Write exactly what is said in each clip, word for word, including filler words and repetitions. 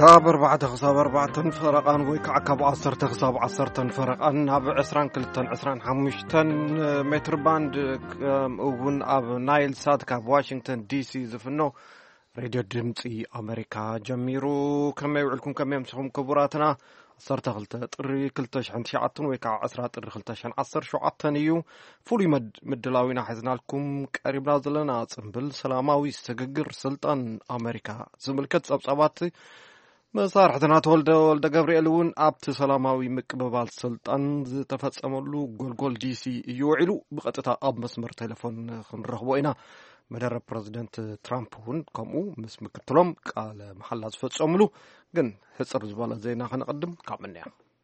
كاب أربعة خصاب أربعة فرقان ويكع كاب عصرة خصاب عصرة فرقان أب عسران كلتن عسران حمشتن متر باند وون أب نايل سات كاب واشنطن دي سي زفنو راديو دمتي أمريكا جميرو كما يوعلكم كما يمسكم كبراتنا عصرة خلطة طري كلتش عن شعاتن ويكع عسرة طري كلتش عن عصر شعاتن يو فولي مد مدلاوينا حزنا لكم قريبنا زلنا صنبل سلاماوي سججر سلطان أمريكا زملكت صبصباتي مصارحتنا تولد ولد جبريل ون أبت سلاماوي مكببال سلطان تفصملو جولجول دي سي يوعلو بقطتا أب مسمر تلفون خنرخبوينا مدرب بريزيدنت ترامب هون كمو مس مكتلم قال محل فصملو ግን ህጽር ዝባለ ዜና ከነቀድም ካመንያ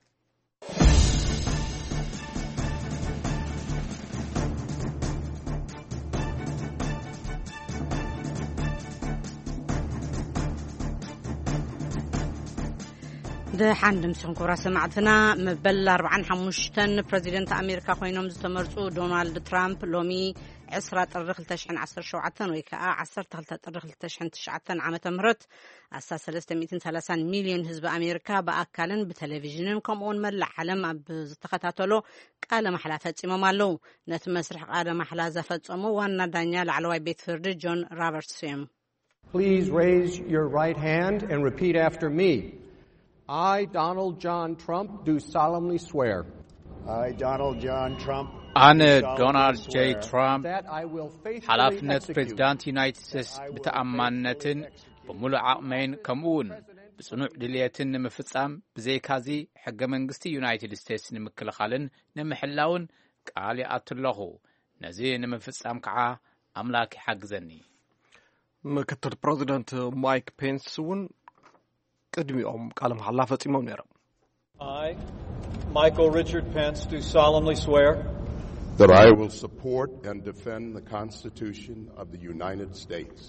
دحندم سنكورا سمعتنا مبل أربعة وخمسين بريزيدنت أمريكا خوينهم زتمرصو دونالد ترامب لومي عسرة طرخ لتشحن عصر شوعتن ويكا عصر تغلت طرخ لتشحن تشعتن عامة مرت أساس ثلاثة مئة وثلاثين مليون حزب أمريكا بأكالن بتلفزيون كمون ملع حلم بزتقتاتلو قال محلا فتصمو مالو نت مسرح قال محلا زفتصمو وانا دانيال علوي بيت فرد جون رابرتسون. Please raise your right hand and repeat after me. I, Donald John Trump, do solemnly swear. I, Donald John Trump, أنا دونالد جي ترامب حلفنة بريزيدنت يونايتد ستيتس بتأمانة بملء عقمين كمون بصنوع دليتن مفصام بزي كازي حق منغستي يونايتد ستيتس نمكلخالن نمحلاون قالي أتلخو نزي نمفصام كعا أملاك حق زني مكتر بريزيدنت مايك بينس ون قدميهم قال محلا فصيمو نيرم. I, Michael Richard Pence, do solemnly swear that I will support and defend the Constitution of the United States.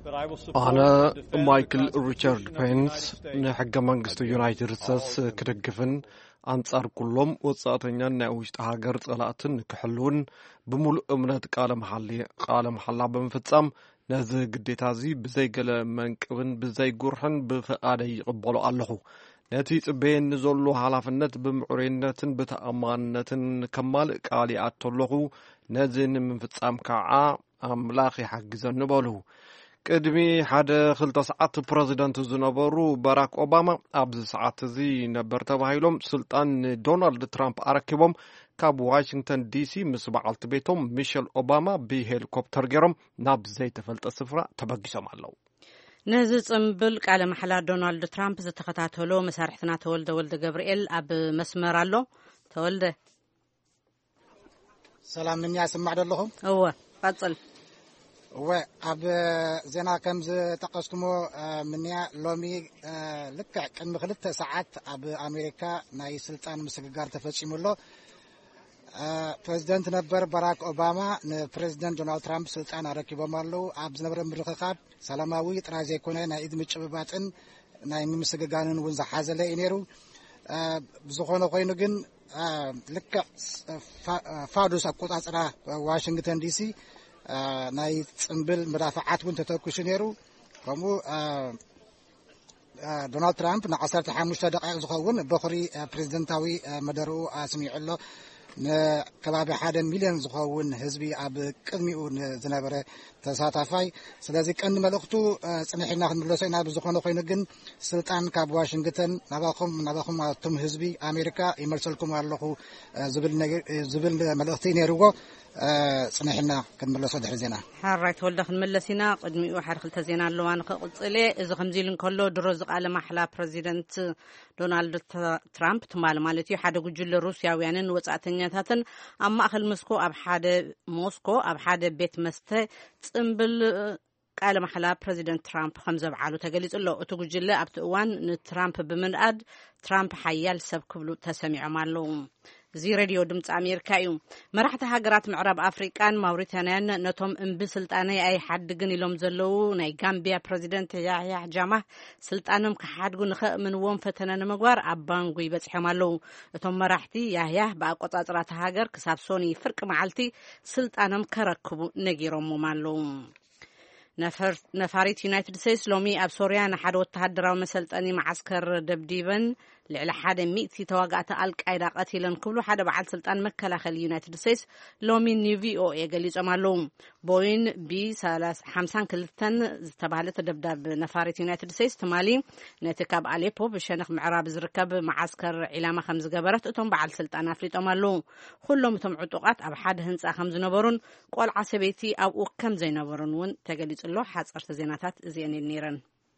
أنا مايكل ريتشارد بينس نحق منغستو يونايتد ستيتس كدغفن أنصار كلهم وصاتنيا ناوشت هاجر صلاتن كحلون بملء امنت قال محلي قال محلا بمفصام نز قديتازي بزي قل منقبن بزي قرحن بفقادي يقبلو اللهو نتي صبين نزلو حلافنت بمعرينتن بتأمانتن كمال قالي اتلهو نزن منفصام كعا املاخي حق زنبلو قدمي حدا خلطة ساعات بريزيدنت زنبرو باراك اوباما ابز ساعات زي نبر تبايلهم سلطان دونالد ترامب اركبهم كاب واشنطن دي سي مسبعلت بيتهم ميشيل اوباما بهليكوبتر جرم ناب زي تفلت السفرة تبقسم علو نزل صنبل قال محلا دونالد ترامب زتخاتاتلو مسارحتنا تولد ولد جبريل اب مسمر الله تولد سلام مني اسمع دلهم هو قصل و اب زنا كم تقسمو مني لومي لك كم خلت ساعات اب امريكا ناي سلطان مسغغار تفصيمولو بريزيدنت نبر باراك اوباما بريزيدنت دونالد ترامب سلطان اركبومالو ابز نبر مرخخاب سلاماوي طراز يكون نا ايد مچبباطن ناي مسغغانن ونز حازله ينيرو بزخونه كوينو جن لك فادوس اقطاصرا واشنطن دي سي ناي صنبل مدافعات ون تتكوش نيرو كمو دونالد ترامب نا عشرة وخمسة دقائق زخون بخري بريزيدنتاوي مدرو اسميعلو كبابي حدا مليون زخون حزبي اب قدميو زنبره تساتفاي سلازي كن ملختو صنحنا خنلوسينا بزخونه كاينو جن سلطان كاب واشنطن نباكم نباكم تم حزبي امريكا يمرسلكم يالخو زبل زبل ملختي نيرغو صنحنا كنملسو دحر زينا حريت ولد خنملسينا قدميو حرخل تزينا لوان قصلي اذا خمزيلن كله دروز قال محلا بريزيدنت دونالد ترامب تمال مالتي حدا جل روسياويانن وصاتنياتن اما اخل مسكو اب حدا موسكو اب حدا بيت مسته صنبل قال محلا بريزيدنت ترامب خمسة بعالو تقليص له اتوجله ابت اوان ترامب بمنقد ترامب حيال سب كبلو تسمع مالو زي راديو دمص امريكا يوم مرحت هاجرات معرب افريقان ماوريتانيان نتوم ام بسلطاني اي حد غن يلوم زلو ناي غامبيا بريزيدنت يحيى جامع سلطانم كحدغو نخ من وون فتنن مغوار ابانغوي بصحمالو اتوم مرحتي يحيى باقطاطرات هاجر كساب سوني فرق معلتي سلطانم كركبو نغيروم مالو ነፋሪት ዩናይትድ ስቴትስ ሎሚ ኣብ ሶርያ ንሓደ ወተሃደራዊ መሰልጠኒ ማዓስከር ደብዲበን ልዕሊ ሓደ ሚእቲ ተዋጋእቲ አልቃይዳ ቀቲለን ክብሉ ሓደ በዓል ስልጣን መከላኸሊ ዩናይትድ ስቴትስ ሎሚ ኒቪኦኤ ገሊጾም ኣለዉ። ቦይን ቢ ሓምሳ ክልተ ዝተባህለ ደብዳብ ነፋሪት ዩናይትድ ስቴትስ ትማሊ ነቲ ካብ አሌፖ ብሸነኽ ምዕራብ ዝርከብ ማዓስከር ዒላማ ከም ዝገበረት እቶም በዓል ስልጣን ኣፍሊጦም ኣለዉ። ኩሎም እቶም ዕጡቃት ኣብ ሓደ ህንፃ ከም ዝነበሩን ቆልዓ ሰበይቲ ኣብኡ ከም ዘይነበሩን እውን ተገሊጹ ኣሎ። ሓጸርቲ ዜናታት እዚአን ነይረን።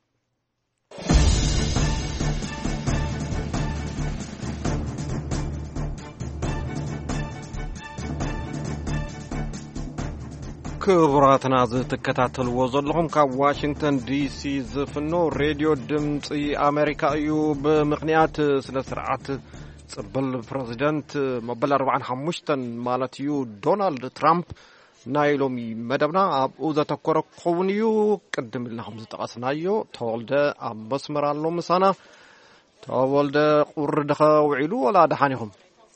ክቡራትና ዝትከታተልዎ ዘለኹም ካብ ዋሽንግተን ዲሲ ዝፍኖ ሬድዮ ድምፂ ኣሜሪካ እዩ። ብምክንያት ስነ ስርዓት ጽብል ፕሬዚደንት መበል ኣርባዓን ሓሙሽተን ማለት እዩ ዶናልድ ትራምፕ ናይ ሎሚ መደብና ኣብኡ ዘተኮረ ክኸውን እዩ። ቅድም ኢልና ከም ዝጠቐስናዮ ተወልደ ኣብ መስመር ኣሎ ምሳና። ተወልደ ቁሪ ድኸ ውዒሉ ወላ ደሓን ኢኹም?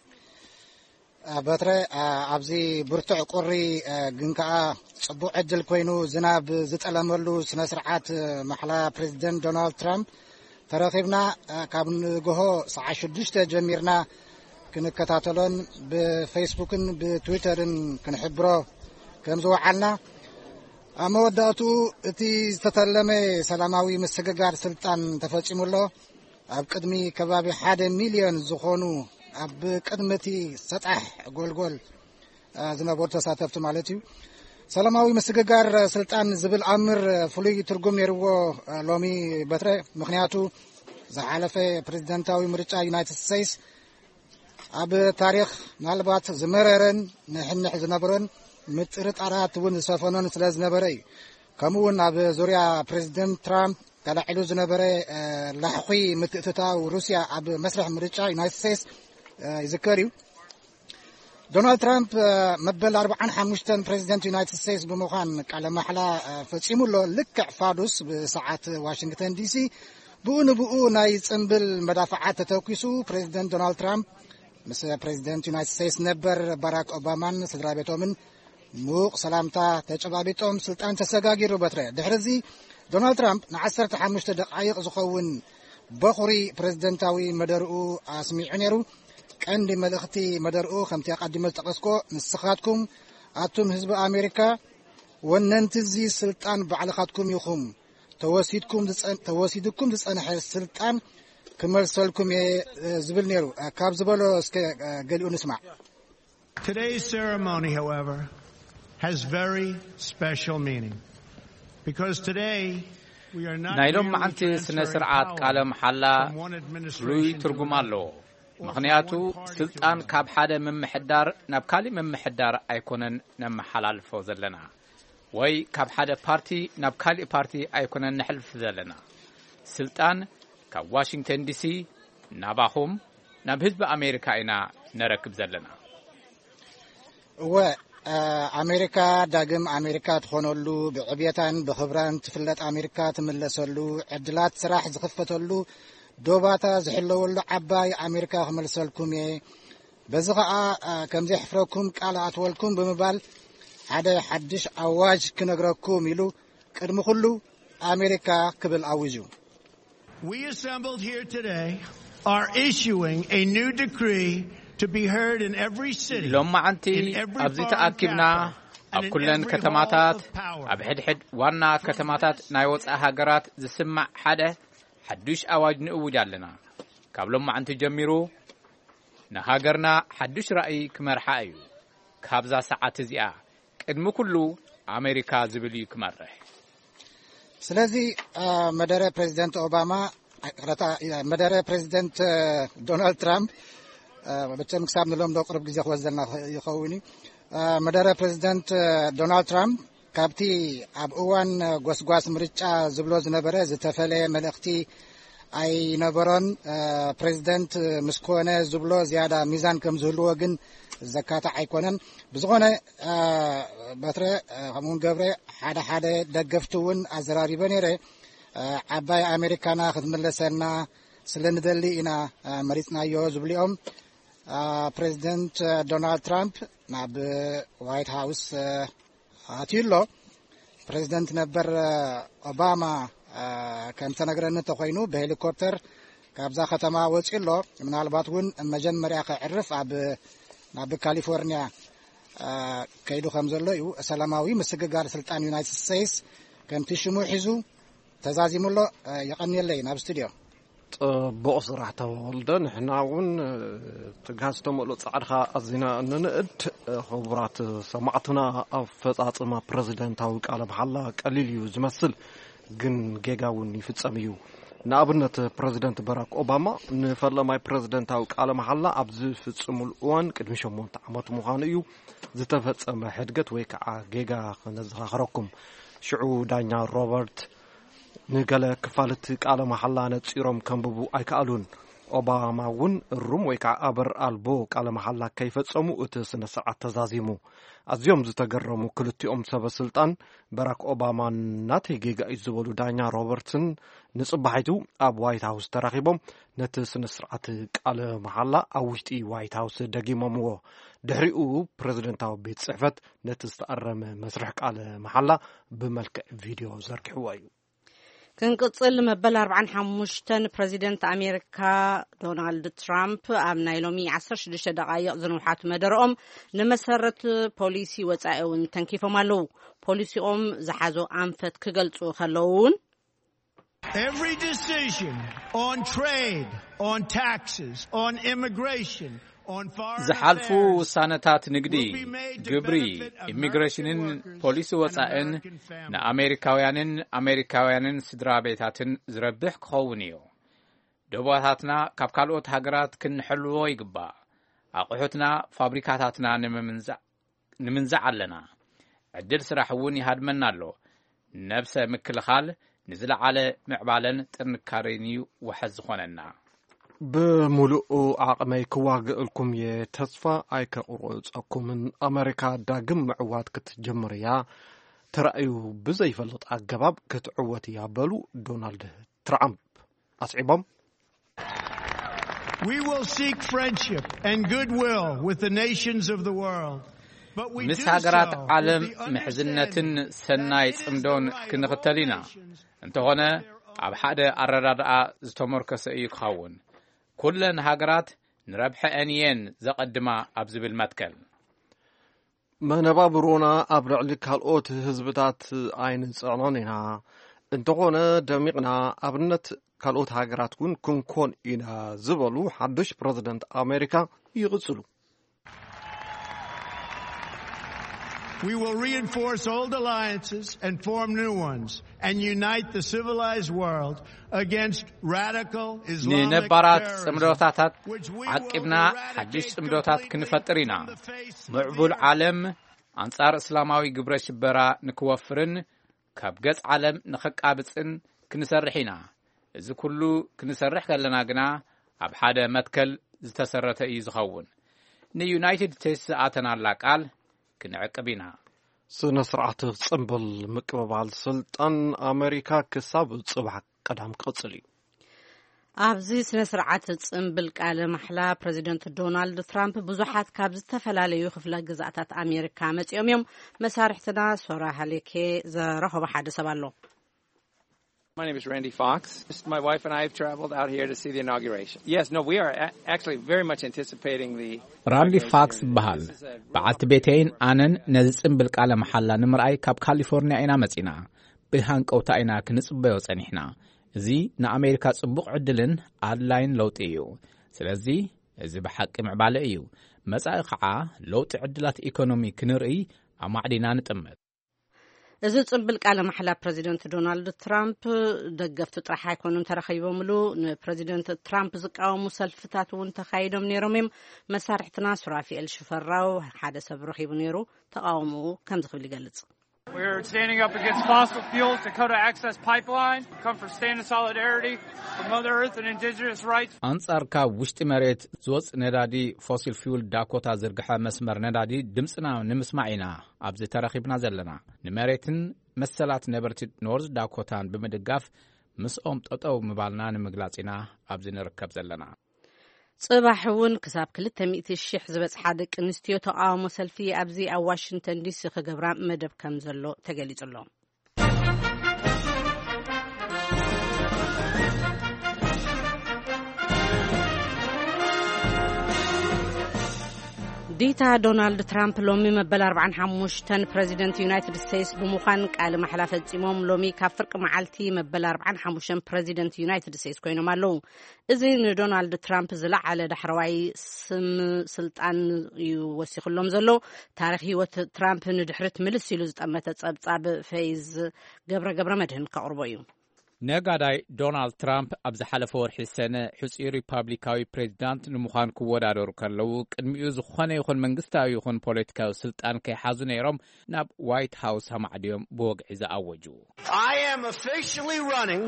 በትረ ኣብዚ ብርቱዕ ቁሪ ግን ከዓ ጽቡቕ ዕድል ኮይኑ ዝናብ ዝጠለመሉ ስነ ስርዓት ማሕላ ፕሬዚደንት ዶናልድ ትራምፕ ተረኺብና ካብ ንግሆ ሰዓት ሽዱሽተ ጀሚርና ክንከታተሎን ብፌስቡክን ብትዊተርን ክንሕብሮ ከም ዝወዓልና ኣብ መወዳእቱ እቲ ዝተተለመ ሰላማዊ ምስግጋር ስልጣን ተፈጺሙሎ ኣብ ቅድሚ ከባቢ ሓደ ሚልዮን ዝኾኑ ኣብ ቅድመቲ ሰጣሕ ጎልጎል ዝነበሩ ተሳተፍቲ ማለት እዩ ሰላማዊ ምስግጋር ስልጣን ዝብል ኣምር ፍሉይ ትርጉም ነይርዎ ሎሚ በትረ። ምክንያቱ ዝሓለፈ ፕሬዚደንታዊ ምርጫ ዩናይትድ ስቴትስ ኣብ ታሪክ ምናልባት ዝመረረን ንሕንሕ ዝነበረን ምጥርጣራት እውን ዝሰፈኖን ስለ ዝነበረ እዩ። ከምኡውን ኣብ ዙርያ ፕሬዚደንት ትራምፕ ተላዒሉ ዝነበረ ላሕኺ ምትእትታው ሩስያ ኣብ መስርሕ ምርጫ ዩናይትድ ስቴትስ ይዝከር እዩ። ዶናልድ ትራምፕ መበል ኣርባዓን ሓሙሽተን ፕሬዚደንት ዩናይትድ ስቴትስ ብምዃን ቃለ ማሕላ ፈጺሙሎ ልክዕ ፋዱስ ብሰዓት ዋሽንግተን ዲሲ ብኡ ንብኡ ናይ ጽምብል መዳፍዓት ተተኪሱ ፕሬዚደንት ዶናልድ ትራምፕ ምስ ፕሬዚደንት ዩናይትድ ስቴትስ ነበር ባራክ ኦባማን ስድራ ቤቶምን ሙቕ ሰላምታ ተጨባቢጦም ስልጣን ተሰጋጊሩ በትረ። ድሕሪዚ ዶናልድ ትራምፕ ንዓሰርተ ሓሙሽተ ደቃይቕ ዝኸውን በኹሪ ፕሬዚደንታዊ መደርኡ ኣስሚዑ ነይሩ። ቀንዲ መልእኽቲ መደርኡ ከምቲ ኣቀዲመ ዝጠቐስኮ ንስኻትኩም ኣቱም ህዝቢ ኣሜሪካ ወነንቲ እዚ ስልጣን ባዕልኻትኩም ኢኹም ተወሲድኩም ዝጸንሐ ስልጣን ክመልሰልኩም ዝብል ነይሩ። ካብ ዝበሎ እስከ ገሊኡ ንስማዕ። Today's ceremony, however, has very special meaning because today we are not ናይሎም ማዓንቲ ስነ ስርዓት ቃለ መሓላ ፍሉይ ትርጉም ኣለዎ። ምክንያቱ ስልጣን ካብ ሓደ መምሕዳር ናብ ካሊእ መምሕዳር ኣይኮነን ነመሓላልፎ ዘለና ወይ ካብ ሓደ ፓርቲ ናብ ካሊእ ፓርቲ ኣይኮነን ንሕልፍ ዘለና። ስልጣን ካብ ዋሽንግተን ዲሲ ናባኹም ናብ ህዝቢ ኣሜሪካ ኢና ነረክብ ዘለና። ወ ኣሜሪካ ዳግም ኣሜሪካ ትኾነሉ ብዕብየታን ብኽብራን ትፍለጥ ኣሜሪካ ትምለሰሉ ዕድላት ስራሕ ዝኽፈተሉ ዶባታ ዝሕለወሉ ዓባይ ኣሜሪካ ክመልሰልኩም እየ። በዚ ከዓ ከምዚ ሕፍረኩም ቃል ኣትወልኩም ብምባል ሓደ ሓድሽ ኣዋጅ ክነግረኩም ኢሉ ቅድሚ ኩሉ ኣሜሪካ ክብል ኣውጁ። We assembled here today are issuing a new decree to be heard in every city. ሎም ማዓንቲ ኣብዚ ተኣኪብና ኣብ ኩለን ከተማታት ኣብ ሕድሕድ ዋና ከተማታት ናይ ወፃኢ ሃገራት ዝስማዕ ሓደ ሓድሽ ኣዋጅ ንእውጅ ኣለና። ካብ ሎም ማዓንቲ ጀሚሩ ንሃገርና ሓድሽ ራእይ ክመርሓ እዩ። ካብዛ ሰዓት እዚኣ ቅድሚ ኩሉ ኣሜሪካ ዝብል እዩ ክመርሕ። ስለዚ መደረ ፕሬዚደንት ኦባማ መደረ ፕሬዚደንት ዶናልድ ትራምፕ በቸም ክሳብ ንሎም ዶ ቅርብ ግዜ ክወዘልና ይኸውን እዩ። መደረ ፕሬዚደንት ዶናልድ ትራምፕ ካብቲ ኣብ እዋን ጎስጓስ ምርጫ ዝብሎ ዝነበረ ዝተፈለየ መልእኽቲ ኣይነበሮን። ፕሬዚደንት ምስ ኮነ ዝብሎ ዝያዳ ሚዛን ከም ዝህልዎ ግን ዘካታ ኣይኮነን። ብዝኾነ በትረ ከምኡውን ገብረ ሓደ ሓደ ደገፍቲ እውን ኣዘራሪበ ነይረ ዓባይ ኣሜሪካና ክትመለሰና ስለንደሊ ኢና መሪፅናዮ ዝብሊኦም ፕሬዚደንት ዶናልድ ትራምፕ ናብ ዋይት ሃውስ ኣትዩሎ ፕሬዚደንት ነበር ኦባማ ከም ተነግረን ተኮይኑ በሄሊኮፕተር ካብዛ ከተማ ወጪሎ ምናልባት ውን መጀመሪያ ከዕርፍ ኣብ ናብ ካሊፎርኒያ ከይዱ ከም ዘሎ እዩ ሰላማዊ ምስግጋር ስልጣን ዩናይትድ ስቴትስ ከምቲ ሽሙ ሒዙ ተዛዚሙሎ ይቀኒለይ ናብ ስቱዲዮ ጽቡቕ ስራሕ ተወልደ ንሕና እውን ትጋዝተመሉ ጻዕድኻ ኣዚና እንንእድ ክቡራት ሰማዕትና ኣፈጻጽማ ፕረዚደንታዊ ቃለ መሓላ ቀሊል እዩ ዝመስል ግን ጌጋ እውን ይፍጸም እዩ ንኣብነት ፕረዚደንት ባራክ ኦባማ ንፈለማይ ፕረዚደንታዊ ቃለ መሓላ ኣብ ዝፍጽሙሉ እዋን ቅድሚ ሸሞንተ ዓመት ምዃኑ እዩ ዝተፈጸመ ሕድገት ወይ ከዓ ጌጋ ክነዘኻኽረኩም ሽዑ ዳኛ ሮበርት ንገለ ክፋልቲ ቃለ መሓላ ነፂሮም ከንብቡ ኣይከኣሉን ኦባማ እውን ሩም ወይ ከዓ ኣበር ኣልቦ ቃለ መሓላ ከይፈጸሙ እቲ ስነ ስርዓት ተዛዚሙ ኣዝዮም ዝተገረሙ ክልቲኦም ሰበስልጣን ባራክ ኦባማ ናተይ ጌጋ እዩ ዝበሉ ዳኛ ሮበርትስን ንጽባሒቱ ኣብ ዋይት ሃውስ ተራኺቦም ነቲ ስነ ስርዓት ቃለ መሓላ ኣብ ውሽጢ ዋይት ሃውስ ደጊሞምዎ ድሕሪኡ ፕረዚደንታዊ ቤት ጽሕፈት ነቲ ዝተኣረመ መስርሕ ቃለ መሓላ ብመልክዕ ቪድዮ ዘርጊሕዎ እዩ ክንቅጽል መበል ኣርባዓን ሓሙሽተን ፕረዚደንት ኣሜሪካ ዶናልድ ትራምፕ ኣብ ናይ ሎሚ ዓሰርተ ሽዱሽተ ደቓይቕ ዝንውሓቱ መደረኦም ንመሰረት ፖሊሲ ወጻኢ እውን ተንኪፎም ኣለዉ ፖሊሲኦም ዝሓዞ ኣንፈት ክገልጹ ከለውን Every decision on trade, on taxes, on immigration, ዝሓልፉ ውሳነታት ንግዲ ግብሪ ኢሚግሬሽንን ፖሊሲ ወጻእን ንኣሜሪካውያንን ኣሜሪካውያንን ስድራ ቤታትን ዝረብሕ ክኸውን እዩ ደቦታትና ካብ ካልኦት ሃገራት ክንሕልዎ ይግባእ ኣቑሑትና ፋብሪካታትና ንምንዛዕ ኣለና ዕድል ስራሕ እውን ይሃድመና ኣሎ ነብሰ ምክልኻል ንዝለዓለ ምዕባለን ጥንካሬን እዩ ውሕዝ ዝኾነና ብምሉኡ ዓቕመይ ክዋግእልኩም እየ ተስፋ ኣይከቑርፀኩምን ኣሜሪካ ዳግም ምዕዋት ክትጀምር እያ ተራእዩ ብዘይፈልጥ ኣገባብ ክትዕወት እያ በሉ ዶናልድ ትራምፕ ኣስዒቦም We will seek friendship and goodwill with the nations of the world. ምስ ሃገራት ዓለም ምሕዝነትን ሰናይ ጽምዶን ክንኽተል ኢና እንተኾነ ኣብ ሓደ ኣረዳድኣ ዝተመርኮሰ እዩ ክኸውን ኩለን ሃገራት ንረብሐአን እየን ዘቐድማ ኣብ ዝብል መትከል መነባብሮና ኣብ ልዕሊ ካልኦት ህዝብታት ኣይንጽዕኖን ኢና እንተኾነ ደሚቕና ኣብነት ካልኦት ሃገራት እውን ክንኮን ኢና ዝበሉ ሓዱሽ ፕረዚደንት ኣሜሪካ ይቕጽሉ We will reinforce old alliances and form new ones and unite the civilized world against radical Islamic ንነባራት ጽምዶታታት ዓቂብና ሓድሽ ጽምዶታት ክንፈጥር ኢና ምዕቡል ዓለም አንጻር እስላማዊ ግብረ ሽበራ ንክወፍርን ካብ ገጽ ዓለም ንኸቃብፅን ክንሰርሕ ኢና እዚ ኩሉ ክንሰርሕ ከለና ግና ኣብ ሓደ መትከል ዝተሰረተ እዩ ዝኸውን ንዩናይትድ ስቴትስ ኣተናላ ቃል ክንዕቅብ ኢና ስነ ስርዓት ጽምብል ምቅብባል ስልጣን ኣሜሪካ ክሳብ ጽባሕ ቀዳም ክቕጽል እዩ ኣብዚ ስነ ስርዓት ጽምብል ቃለ ማሕላ ፕረዚደንት ዶናልድ ትራምፕ ብዙሓት ካብ ዝተፈላለዩ ክፍለ ግዛእታት ኣሜሪካ መጺኦም እዮም መሳርሕትና ሶራ ሃሌኬ ዘረኸቡ ሓደ ሰብ ኣሎ My name is Randy Fox. My wife and I have traveled out here to see the inauguration. Yes, no, we are actually very much anticipating the... Randy Fox bahal. Ba'at betein anan nazimbil qala mahalla nimra'ay kab California ina matsina. Bihanqawta ina kniጽበዮ ጸኒሕና. እዚ ንኣሜሪካ ጽቡቕ ዕድልን ኣድላይን ለውጢ እዩ. ስለዚ እዚ ብሓቂ ምዕባለ እዩ. መጻኢ ኸዓ ለውጢ ዕድላት ኢኮኖሚ ክንርኢ ኣማዕዲና ንጥመት. እዚ ጽምብል ቃለ ማሕላ ፕረዚደንት ዶናልድ ትራምፕ ደገፍቲ ጥራሕ ኣይኮኑን ተረኺቦምሉ ንፕረዚደንት ትራምፕ ዝቃወሙ ሰልፍታት እውን ተኻይዶም ነይሮም እዮም መሳርሕትና ሱራፊኤል ሽፈራው ሓደ ሰብ ረኺቡ ነይሩ ተቃውሞ ከም ዝኽብል ይገልጽ We're standing up against fossil fuels, Dakota Access Pipeline, come for stand in solidarity for Mother Earth and indigenous rights. አንጻርካ ውሽጢ መሬት ዝወጽ ነዳዲ ፎሲል ፊውል ዳኮታ ዝርግሐ መስመር ነዳዲ ድምጽና ንምስማዒና ኣብዚ ተረኺብና ዘለና ንመሬትን መሰላት ነበርቲ ኖርዝ ዳኮታን ብምድጋፍ ምስኦም ጠጠው ምባልና ንምግላጽና ኣብዚ ንርከብ ዘለና ጽባሕ እውን ክሳብ ክልተ ሚእቲ ሽሕ ዝበጽሓ ደቂ ኣንስትዮ ተቃውሞ ሰልፊ ኣብዚ ኣብ ዋሽንግተን ዲሲ ክገብራ መደብ ከም ዘሎ ተገሊጹ ኣሎ ዲታ ዶናልድ ትራምፕ ሎሚ መበል አርባዕን ሓሙሽተን ፕሬዚደንት ዩናይትድ ስቴትስ ብምዃን ቃል መሓላ ፈጺሞም ሎሚ ካብ ፍርቂ መዓልቲ መበል አርባዕን ሓሙሽተን ፕሬዚደንት ዩናይትድ ስቴትስ ኮይኖም ኣለዉ። እዚ ንዶናልድ ትራምፕ ዝለዓለ ዳሕረዋይ ስም ስልጣን እዩ ወሲኹሎም ዘሎ። ታሪክ ሂወት ትራምፕ ንድሕሪት ምልስ ኢሉ ዝጠመተ ጸብጻብ ፌዝ ገብረ ገብረ መድህን ከቕርቦ እዩ። ነጋዳይ ዶናልድ ትራምፕ ኣብ ዝሓለፈ ወርሒ ሰነ ሕፁ ሪፐብሊካዊ ፕሬዚዳንት ንምዃን ክወዳደሩ ከለዉ ቅድሚኡ ዝኾነ ይኹን መንግስታዊ ይኹን ፖለቲካዊ ስልጣን ከይሓዙ ነይሮም ናብ ዋይት ሃውስ ኣማዕድዮም ብወግዒ ዝኣወጁ I am officially running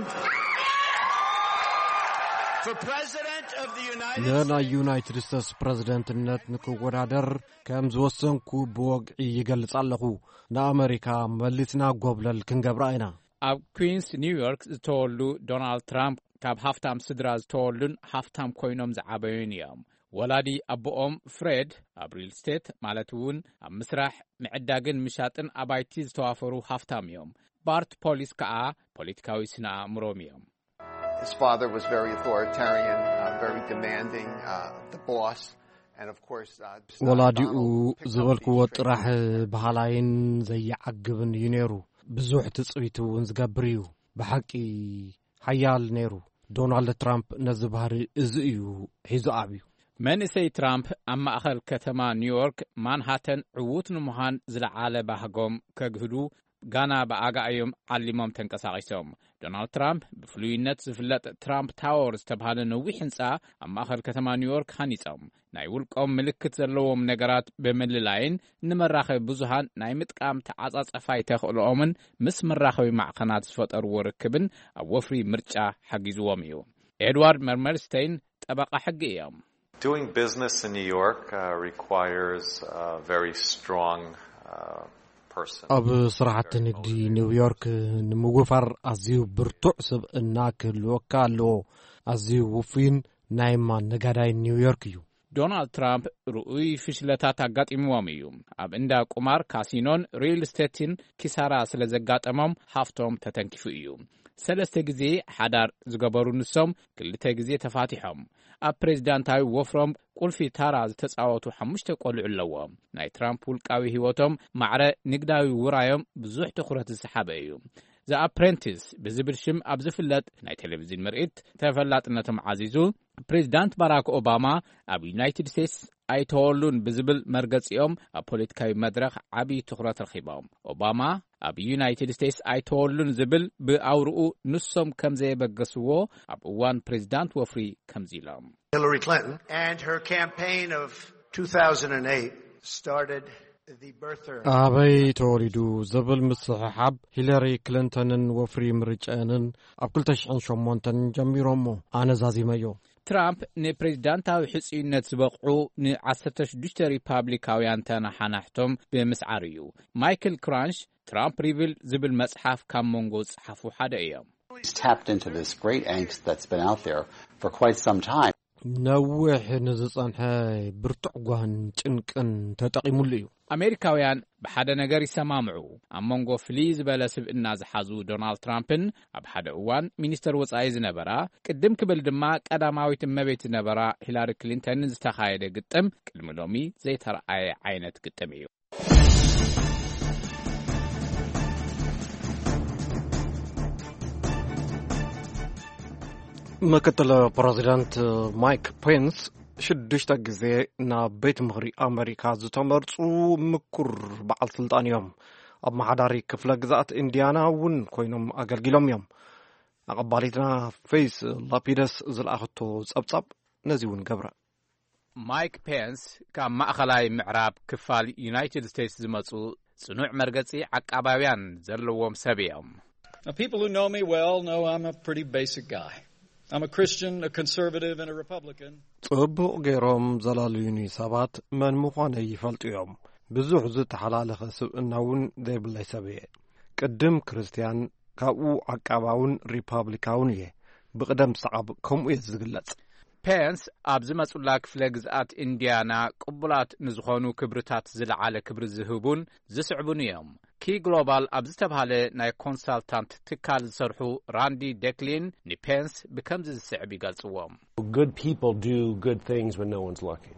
for president of the United States. ንናይ ዩናይትድ ስቴትስ ፕሬዚደንትነት ንክወዳደር ከም ዝወሰንኩ ብወግዒ ይገልጽ ኣለኹ። ንኣሜሪካ መሊስና ጎብለል ክንገብራ ኢና። ኣብ ኩዊንስ ኒውዮርክ ዝተወልዱ ዶናልድ ትራምፕ ካብ ሃፍታም ስድራ ዝተወልዱን ሃፍታም ኮይኖም ዝዓበዩን እዮም። ወላዲ ኣቦኦም ፍሬድ ኣብ ሪል ስቴት ማለት እውን ኣብ ምስራሕ ምዕዳግን ምሻጥን ኣባይቲ ዝተዋፈሩ ሃፍታም እዮም። ባርት ፖሊስ ከዓ ፖለቲካዊ ስነ ኣእምሮም እዮም። His father was very authoritarian, uh, very demanding, uh, the boss. And of course, uh, ወላዲኡ ዝበልክዎ ጥራሕ ባህላይን ዘየዓግብን እዩ ነይሩ። ብዙሕ ትጽቢት እውን ዝገብር እዩ። ብሓቂ ሓያል ነይሩ። ዶናልድ ትራምፕ ነዚ ባህሪ እዚ እዩ ሒዙ ኣብዩ። መንእሰይ ትራምፕ ኣብ ማእኸል ከተማ ኒውዮርክ ማንሃተን ዕዉት ንምዃን ዝለዓለ ባህጎም ከግህዱ ጋና ብኣጋእዮም ዓሊሞም ተንቀሳቒሶም። ዶናልድ ትራምፕ ብፍሉይነት ዝፍለጥ ትራምፕ ታወር ዝተባሃለ ነዊሕ ህንጻ ኣብ ማእኸል ከተማ ኒውዮርክ ሃኒጾም ናይ ውልቆም ምልክት ዘለዎም ነገራት ብምልላይን ንመራኸቢ ብዙሃን ናይ ምጥቃም ተዓጻጸፋይ ተኽእሎኦምን ምስ መራኸቢ ማዕኸናት ዝፈጠርዎ ርክብን ኣብ ወፍሪ ምርጫ ሓጊዝዎም እዩ። ኤድዋርድ መርመርስቴይን ጠበቓ ሕጊ እዮም። Doing business in New York uh, requires a very strong uh, ኣብ ስራሕቲ ንግዲ ኒውዮርክ ንምውፋር ኣዝዩ ብርቱዕ ስብእና ክህልወካ ኣለዎ። ኣዝዩ ውፍይን ናይ ማን ነጋዳይ ኒውዮርክ እዩ። ዶናልድ ትራምፕ ርኡይ ፍሽለታት ኣጋጢምዎም እዩ። ኣብ እንዳ ቁማር ካሲኖን ሪል ስቴትን ኪሳራ ስለ ዘጋጠሞም ሃፍቶም ተተንኪፉ እዩ። ሰለስተ ጊዜ ሓዳር ዝገበሩ ንሶም ክልተ ጊዜ ተፋቲሖም። ኣብ ፕሬዚዳንታዊ ወፍሮም ቁልፊ ታራ ዝተጻወቱ ሓሙሽተ ቆልዑ ኣለዎም። ናይ ትራምፕ ውልቃዊ ህይወቶም ማዕረ ንግዳዊ ውራዮም ብዙሕ ትኹረት ዝሰሓበ እዩ። ዘ ኣፕሬንቲስ ብዝብል ሽም ኣብ ዝፍለጥ ናይ ቴሌቪዥን ምርኢት ተፈላጥነቶም ዓዚዙ ፕሬዚዳንት ባራክ ኦባማ ኣብ ዩናይትድ ስቴትስ ኣይተወሉን ብዝብል መርገጺኦም ኣብ ፖለቲካዊ መድረኽ ዓብዪ ትኹረት ረኺቦም። ኦባማ ኣብ ዩናይትድ ስቴትስ ኣይተወሉን ዝብል ብኣውርኡ ንሶም ከም ዘየበገስዎ ኣብ እዋን ፕሬዚዳንት ወፍሪ ከምዚ ኢሎም Hillary Clinton and her campaign of two thousand eight started the birther ኣበይ ተወሊዱ ዝብል ምስሕሓብ ሂለሪ ክሊንተንን ወፍሪ ምርጫንን ኣብ ክልተ ሽሕን ሸሞንተን ጀሚሮሞ ኣነዛዚመዮ። ትራምፕ ንፕሬዚዳንታዊ ሕጽዩነት ዝበቕዑ ንዓሰርተ ሽዱሽተ ሪፓብሊካውያን ተናሓናሕቶም ብምስዓር እዩ። ማይክል ክራንሽ ትራምፕ ሪቪል ዝብል መጽሓፍ ካብ መንጎ ጽሓፉ ሓደ እዮም። He's tapped into this great angst that's been out there for quite some time. ነዊሕ ንዝጸንሐ ብርቱዕ ጓህን ጭንቅን ተጠቒሙሉ እዩ። ኣሜሪካውያን ብሓደ ነገር ይሰማምዑ። ኣብ መንጎ ፍልይ ዝበለ ስብእና ዝሓዙ ዶናልድ ትራምፕን ኣብ ሓደ እዋን ሚኒስተር ወጻኢ ዝነበራ ቅድም ክብል ድማ ቀዳማዊት እመቤት ዝነበራ ሂላሪ ክሊንተንን ዝተኻየደ ግጥም ቅድሚ ሎሚ ዘይተረኣየ ዓይነት ግጥም እዩ። ምክትል ፕሬዚዳንት ማይክ ፔንስ ሽዱሽተ ጊዜ ናብ ቤት ምኽሪ ኣሜሪካ ዝተመርጹ ምኩር በዓል ስልጣን እዮም። ኣብ ማሓዳሪ ክፍለ ግዛኣት ኢንዲያና እውን ኮይኖም ኣገልጊሎም እዮም። ኣቐባሊትና ፌስ ላፒደስ ዝለኣኽቶ ጸብጻብ ነዚ እውን ገብረ። ማይክ ፔንስ ካብ ማእኸላይ ምዕራብ ክፋል ዩናይትድ ስቴትስ ዝመጹ ጽኑዕ መርገጺ ዓቃባውያን ዘለዎም ሰብ እዮም። People who know me well know I'm a pretty basic guy. I'm a Christian, a conservative, and a Republican. ጽቡቕ ገይሮም ዘላልዩኒ ሰባት መን ምዃነ ይፈልጡ እዮም። ብዙሕ ዝተሓላለኸ ስብእና እውን ዘይብለይ ሰብ እየ። ቅድም ክርስቲያን ካብኡ ዓቃባውን ሪፓብሊካውን እየ። ብቕደም ሰዓብ ከምኡ እየ ዝግለጽ። ፔንስ ኣብ ዝመጹላ ክፍለ ግዝኣት ኢንዲያና ቅቡላት ንዝኾኑ ክብርታት ዝለዓለ ክብሪ ዝህቡን ዝስዕቡን እዮም። ኪ ግሎባል ኣብ ዝተብሃለ ናይ ኮንሳልታንት ትካል ዝሰርሑ ራንዲ ደክሊን ንፔንስ ብከምዚ ዝስዕብ ይገልጽዎም። Good people do good things when no one's looking.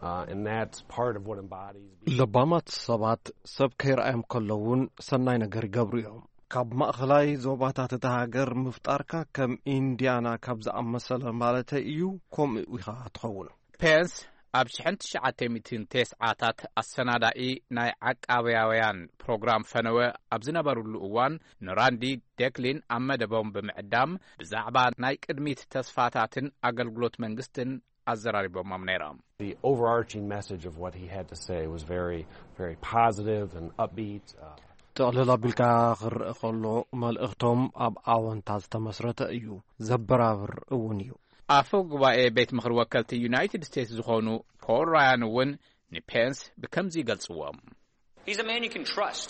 Uh, and that's part of what embodies ለባማት ሰባት ሰብ ከይርአዮም ከለውን ሰናይ ነገር ይገብሩ እዮም ካብ ማእኸላይ ዞባታት እታ ሃገር ምፍጣርካ ከም ኢንዲያና ካብ ዝኣመሰለ ማለት እዩ ከምኡ ኢኻ ትኸውን ፔንስ ኣብ ሽሕን ትሽዓተ ሚእትን ተስዓታት ኣሰናዳኢ ናይ ዓቃብያውያን ፕሮግራም ፈነወ ኣብ ዝነበሩሉ እዋን ንራንዲ ዴክሊን ኣብ መደቦም ብምዕዳም ብዛዕባ ናይ ቅድሚት ተስፋታትን ኣገልግሎት መንግስትን አዘራሪቦም አምነራም The overarching message of what he had to say was very very positive and upbeat. ተቕልላ ቢልካ ክርእ ከሎ መልእኽቶም ኣብ ኣወንታ ዝተመስረተ እዩ ዘበራብር እውን እዩ አፈ ጉባኤ ቤት ምክር ወከልቲ ዩናይትድ ስቴትስ ዝኾኑ ፖል ራያን እውን ንፔንስ ብከምዚ ይገልጽዎም He's a man you can trust.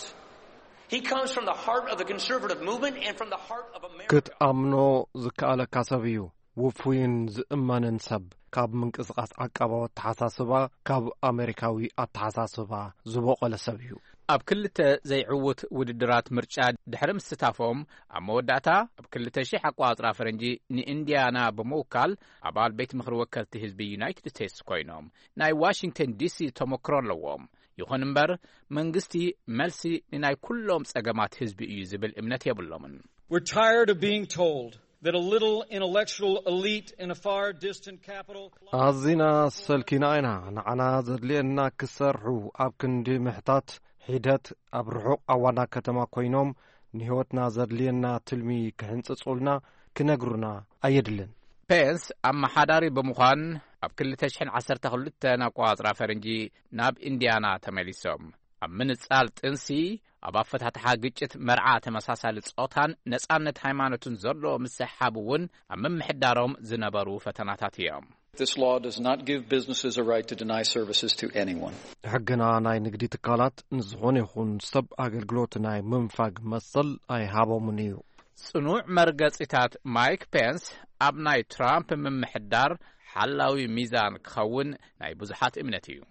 He comes from the heart of the conservative movement and from the heart of America. ክትኣምኖ ዝከኣለካ ሰብ እዩ ውፉይን ዝእመንን ሰብ ካብ ምንቅስቃስ ዓቀባዊ ተሓሳስባ ካብ ኣሜሪካዊ ኣተሓሳስባ ዝበቆለ ሰብ እዩ ኣብ ክልተ ዘይዕውት ውድድራት ምርጫ ድሕሪ ምስትታፎም ኣብ መወዳእታ ኣብ ክልተ ሺሕ ኣቋፅራ ፈረንጂ ንኢንዲያና ብምውካል ኣባል ቤት ምክሪ ወከልቲ ህዝቢ ዩናይትድ ስቴትስ ኮይኖም ናይ ዋሽንግተን ዲሲ ተመክሮ ኣለዎም ይኹን እምበር መንግስቲ መልሲ ንናይ ኩሎም ጸገማት ህዝቢ እዩ ዝብል እምነት የብሎምን We're tired of being told that a little intellectual elite in a far distant capital ኣዚና ሰልኪና ኢና ንዓና ዘድልየና ክሰርሑ ኣብ ክንዲ ምሕታት ሒደት ኣብ ርሑቕ ኣዋና ከተማ ኮይኖም ንህይወትና ዘድልየና ትልሚ ክህንጽጹልና ክነግሩና ኣየድልን ፔንስ ኣመሓዳሪ ብምዃን ኣብ ክልተ ሽሕን ዓሰርተ ክልተ ኣቋፅራ ፈረንጂ ናብ ኢንዲያና ተመሊሶም ኣብ ምንጻል ጥንሲ ኣብ ኣፈታትሓ ግጭት መርዓ ተመሳሳሊ ጾታን ነጻነት ሃይማኖትን ዘሎ ምሰሓብ እውን ኣብ ምምሕዳሮም ዝነበሩ ፈተናታት እዮም This law does not give businesses a right to deny services to anyone. ሕግና ናይ ንግዲ ትካላት ንዝኾነ ይኹን ሰብ ኣገልግሎት ናይ ምንፋግ መሰል ኣይሃቦምን እዩ ጽኑዕ መርገጺታት ማይክ ፔንስ ኣብ ናይ ትራምፕ ምምሕዳር ሓላዊ ሚዛን ክኸውን ናይ ብዙሓት እምነት እዩ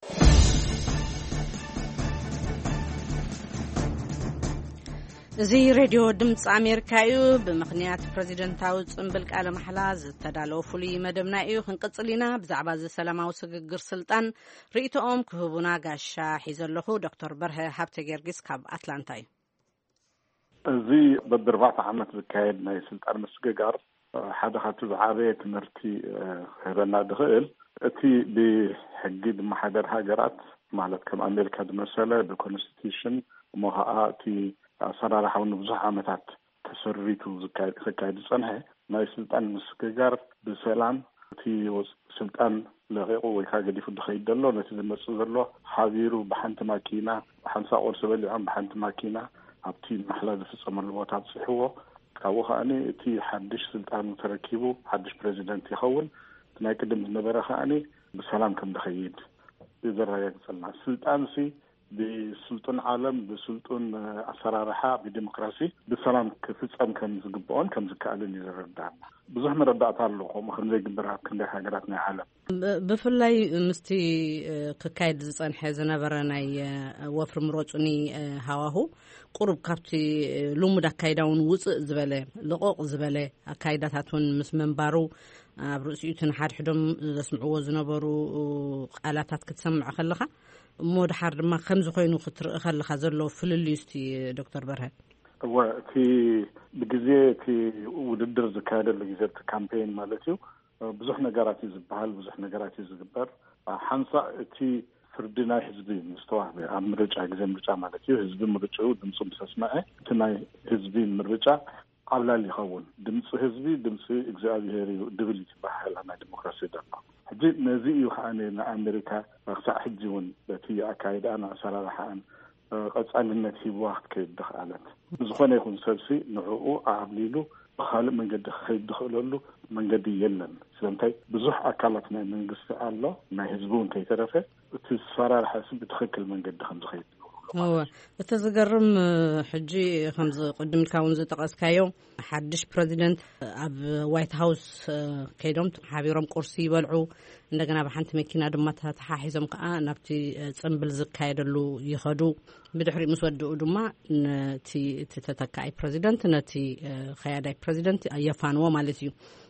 እዚ ሬድዮ ድምፂ ኣሜሪካ እዩ ብምኽንያት ፕሬዚደንታዊ ጽምብል ቃለ መሕላ ዝተዳለወ ፍሉይ መደብና እዩ ክንቅጽል ኢና ብዛዕባ እዚ ሰላማዊ ስግግር ስልጣን ርእይቶኦም ክህቡና ጋሻ ሒዘለኹ ዶክተር በርሀ ሃብተ ጌርጊስ ካብ ኣትላንታ እዩ እዚ በብርባዕተ ዓመት ዝካየድ ናይ ስልጣን ምስግጋር ሓደ ካብቲ ዝዓበየ ትምህርቲ ክህበና ድኽእል እቲ ብሕጊ ዝመሓደር ሃገራት ማለት ከም ኣሜሪካ ዝመሰለ ብኮንስቲቱሽን እሞ ከዓ እቲ ኣሰራርሓው ንብዙሕ ዓመታት ተሰሪቱ ዝካየድ ዝጸንሐ ናይ ስልጣን ምስግጋር ብሰላም እቲ ስልጣን ለቂቑ ወይ ከዓ ገዲፉ ድኸይድ ዘሎ ነቲ ዝመጽእ ዘሎ ሓቢሩ ብሓንቲ ማኪና ሓንሳ ቁርሲ በሊዖም ብሓንቲ ማኪና ኣብቲ ማሕላ ዝፍጸመሉ ቦታ ጽሕዎ ካብኡ ከዓኒ እቲ ሓድሽ ስልጣን ተረኪቡ ሓድሽ ፕሬዚደንት ይኸውን ናይ ቅድም ዝነበረ ከዓኒ ብሰላም ከም ድኸይድ ይዘረጋግጸልና ስልጣንሲ بسلطان عالم بسلطان أسرارها بديمقراطي بسلام كفصام كم زغبون كم زكالن يردان بزح مردات الله مخن زي جبرها كنده هاجراتنا عالم بفلاي مستي كايد زصنح زنبره ناي وفر مروصني هواهو قرب كابتي لومدا كايداون وص زبله لقوق زبله كايداتاتون مس منبارو برؤسيتن حد حدم زسمعو زنبرو قالاتات كتسمع خلخه مود حر ما خمس خوينو خطر خل خزلو فلليستي دكتور برهان وفي بجزء في وددر زكاده بجزء كامبين مالتيو بزح نجارات يزبحال بزح نجارات يزبر حنصا تي فردنا حزبي مستوى مرجع جزء مرجع مالتيو حزب مرجعو دمص بسمعه تناي حزبي مرجع على اللي خون دمص حزبي دمص اكزابيهري دبليت بحال انا ديمقراطيه دقه حجي نزي يوحاني أمريكا رخصة حجون بتي أكايد أنا صراحة قصالنا في وقت كيد دخلت زخنا يكون سلسي نعوه عاملينه بخالق من قد خيد دخلوا من قد يلن سلمتي بزح أكلتنا من قصة الله ما يهزبون كي ترفه الصراحة حسب تخكل من قد خمس خيد هو بتزقرم حجي خمس قدم الكون زي تقاسكايو حدش بريزيدنت اب وايت هاوس كيدوم حبيرم كرسي بلعو እንደገና በሐንት መኪና ደማታ ተሓሒዞም ከኣ ናብቲ ጽምብል ዝካየደሉ ይኸዱ ብድሕሪ ምስ ወድኡ ድማ ነቲ ተተካይ ፕሬዚደንት ነቲ ኸያዳይ ፕሬዚደንት የፋንዎ ማለት እዩ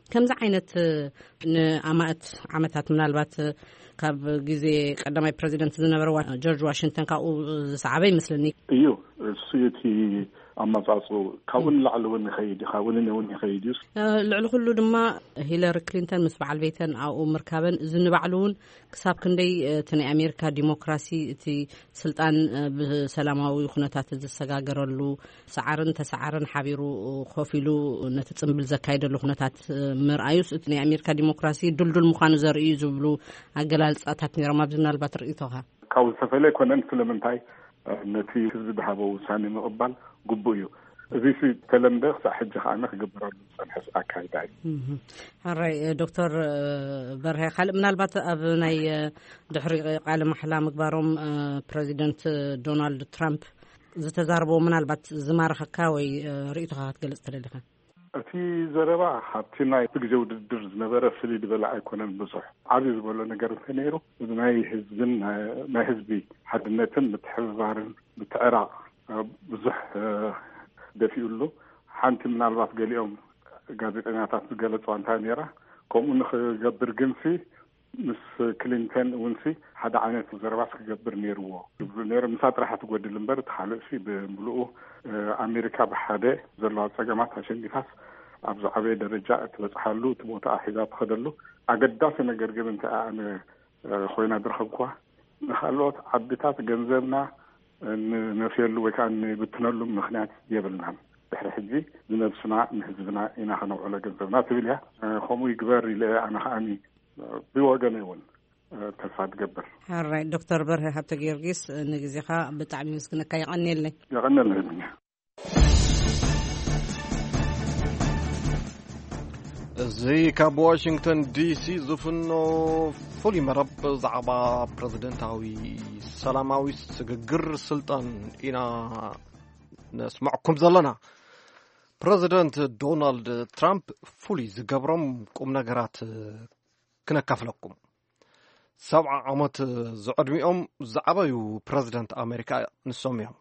ከምዚ ዓይነት ንኣማእት ዓመታት ምናልባት ካብ ግዜ ቀዳማይ ፕሬዚደንት ዝነበረ ጆርጅ ዋሽንግተን ካብኡ ዝሰዓበ ይመስለኒ እዩ እሱ እቲ ኣመጻጹ ካብኡን ላዕሊ እውን ይኸይድ ካብኡን እውን ይኸይድ እዩ ልዕሊ ኩሉ ድማ ሂለሪ ክሊንተን ምስ በዓል ቤተን ኣብኡ ምርካበን ዝንባዕሉ እውን ክሳብ ክንደይ እቲ ናይ ኣሜሪካ ዲሞክራሲ እቲ ስልጣን ብሰላማዊ ኩነታት ዝሰጋገረሉ ሰዓርን ተሰዓርን ሓቢሩ ኮፍ ኢሉ ነቲ ጽምብል ዘካይደሉ ኩነታት ምርኣዩስ እቲ ናይ ኣሜሪካ ዲሞክራሲ ድልዱል ምዃኑ ዘርእዩ ዝብሉ ኣገላልጻታት ነይሮም ኣብዚ ምናልባት ርእይቶኻ ካብ ዝተፈለየ ኮነን ስለምንታይ ነቲ ህዝቢ ዝሃቦ ውሳኔ ምቕባል ግቡእ እዩ እዚ ተለምደ ክሳብ ሕጂ ከዓነ ክግበረሉ ዝፀንሐ ኣካይዳ እዩ ሃራይ ዶክተር በርሀ ካልእ ምናልባት ኣብ ናይ ድሕሪ ቃለ ማሕላ ምግባሮም ፕሬዚደንት ዶናልድ ትራምፕ ዝተዛረበዎ ምናልባት ዝማረኸካ ወይ ርእይቶኻ ክትገልጽ ትደሊኻ እቲ ዘረባ ኣብቲ ናይ ግዜ ውድድር ዝነበረ ፍልይ ዝበለ ኣይኮነን ብዙሕ ዓብዪ ዝበሎ ነገር እንተ ነይሩ እዚ ናይ ህዝብን ናይ ህዝቢ ሓድነትን ምትሕብባርን ምትዕራቕ ብዙሕ ደፊኡሉ ሓንቲ ምናልባት ገሊኦም ጋዜጠኛታት ዝገለጽዋ እንታይ ነይራ ከምኡ ንክገብር ግንሲ ምስ ክሊንተን እውንሲ ሓደ ዓይነት ዘረባስ ክገብር ነይርዎ ዝብሉ ነይሩ ምሳ ጥራሕ ትጎድል እምበር እቲ ካልእ ብምልኡ ኣሜሪካ ብሓደ ዘለዋ ፀገማት ኣሸንዲፋስ ኣብ ዝዓበየ ደረጃ እትበፅሓሉ እቲ ቦታ ሒዛ ትኸደሉ ኣገዳሲ ነገር ግን እንታይ ኣነ ኮይና ዝረኸብኳ ንካልኦት ዓድታት ገንዘብና ነፍየሉ ወይ ከዓ ንብትነሉ ምክንያት የብልናን ድሕሪ ሕጂ ዝነብስና ንህዝብና ኢና ክነውዕሎ ገንዘብና ትብል እያ ከምኡ ይግበር ኢለ ኣነ ከዓኒ ብወገነ እውን ተስፋ ትገብር ሃራይ ዶክተር በርሀ ሃብተ ጊዮርጊስ ንግዜኻ ብጣዕሚ ምስግነካ ይቐኒየለይ ይቐኒየለይ እዚ ካብ ዋሽንግተን ዲሲ ዝፍኖ ፍሉይ መረብ ብዛዕባ ፕረዚደንታዊ ሰላማዊ ስግግር ስልጣን ኢና ነስማዕኩም ዘለና ፕረዚደንት ዶናልድ ትራምፕ ፍሉይ ዝገብሮም ቁም ነገራት ክነካፍለኩም ሰብዓ ዓመት ዝዕድሚኦም ዝዓበዩ ፕረዚደንት ኣሜሪካ ንሶም እዮም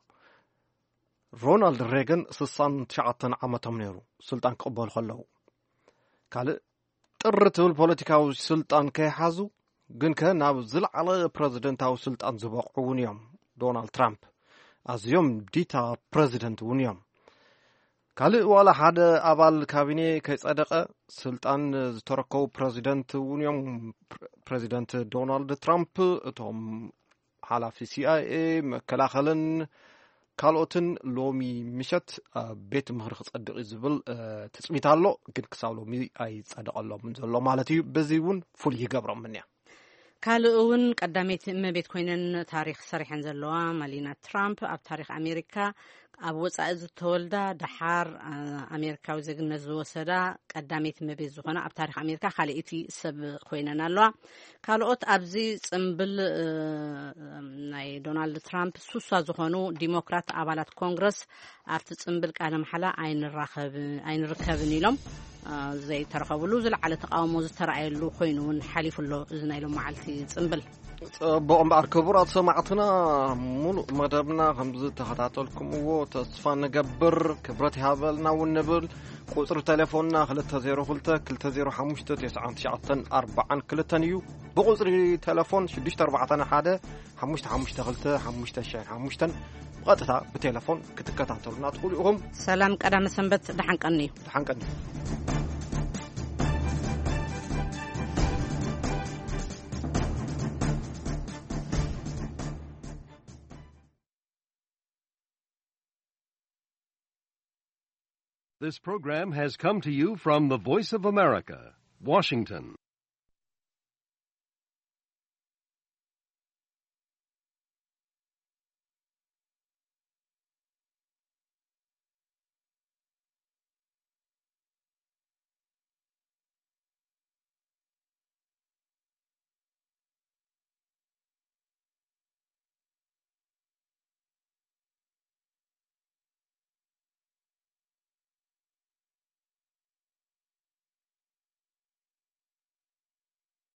ሮናልድ ሬገን ስሳን ትሽዓተ ዓመቶም ነይሩ ስልጣን ክቕበሉ ከለዉ ካልእ ጥሪ ትብል ፖለቲካዊ ስልጣን ከይሓዙ ግን ከ ናብ ዝለዓለ ፕረዚደንታዊ ስልጣን ዝበቕዑ እውን እዮም ዶናልድ ትራምፕ ኣዝዮም ዲታ ፕረዚደንት እውን እዮም ካልእ ዋላ ሓደ ኣባል ካቢኔ ከይጸደቐ ስልጣን ዝተረከቡ ፕረዚደንት እውን እዮም ፕረዚደንት ዶናልድ ትራምፕ እቶም ሓላፊ ሲአይኤ መከላኸልን ካልኦትን ሎሚ ምሸት ቤት ምክሪ ክጸድቕ ዝብል ትጽቢት ኣሎ ግን ክሳብ ሎሚ ኣይጸደቐሎምን ዘሎ ማለት እዩ በዚ እውን ፍሉይ ይገብሮም ምንያ ካልእ እውን ቀዳሜት እመቤት ኮይነን ታሪክ ሰሪሐን ዘለዋ ማሊና ትራምፕ ኣብ ታሪክ ኣሜሪካ ኣብ ወጻኢ ዝተወልዳ ድሓር ኣሜሪካዊ ዜግነት ዝወሰዳ ቀዳሜት እመቤት ዝኾነ ኣብ ታሪክ ኣሜሪካ ካልእቲ ሰብ ኮይነን ኣለዋ ካልኦት ኣብዚ ጽምብል ናይ ዶናልድ ትራምፕ ሱሳ ዝኾኑ ዲሞክራት ኣባላት ኮንግረስ ኣብቲ ጽምብል ቃለ መሓላ ኣይንራኸብን ኣይንርከብን ኢሎም ዘይተረኸብሉ ዝለዓለ ተቃውሞ ዝተረኣየሉ ኮይኑ እውን ሓሊፉሎ እዚ ናይ ሎም መዓልቲ ጽምብል ጽቡቕ እምበር ክቡራት ሰማዕትና ሙሉእ መደብና ከምዚ ተኸታተልኩምዎ ተስፋ ንገብር ክብረት ይሃበልና እውን ንብል ቁፅሪ ቴሌፎንና ክልተ ዜሮ ክልተ ክልተ ዜሮ ሓሙሽተ ትስዓተ ትሽዓተ ኣርባዓ ክልተ እዩ ብቁፅሪ ቴሌፎን ሽዱሽተ ኣርባዕተ ሓደ ሓሙሽተ ሓሙሽተ ክልተ ሓሙሽተ ሽሕን ሓሙሽተን ብቐጥታ ብቴሌፎን ክትከታተሉና ትኽእሉ ኢኹም ሰላም ቀዳመ ሰንበት ድሓንቀኒ እዩ ድሓንቀኒ This program has come to you from the Voice of America, Washington.